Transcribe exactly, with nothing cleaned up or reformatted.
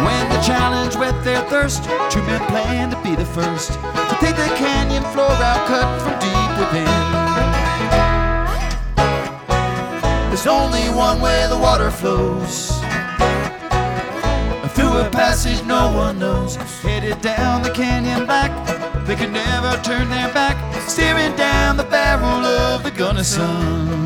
When they challenge with their thirst, two men plan to be the first to take the canyon floor out cut from deep within. There's only one way the water flows, through a passage no one knows, headed down the canyon back. They can never turn their back, staring down the barrel of the Gunnison.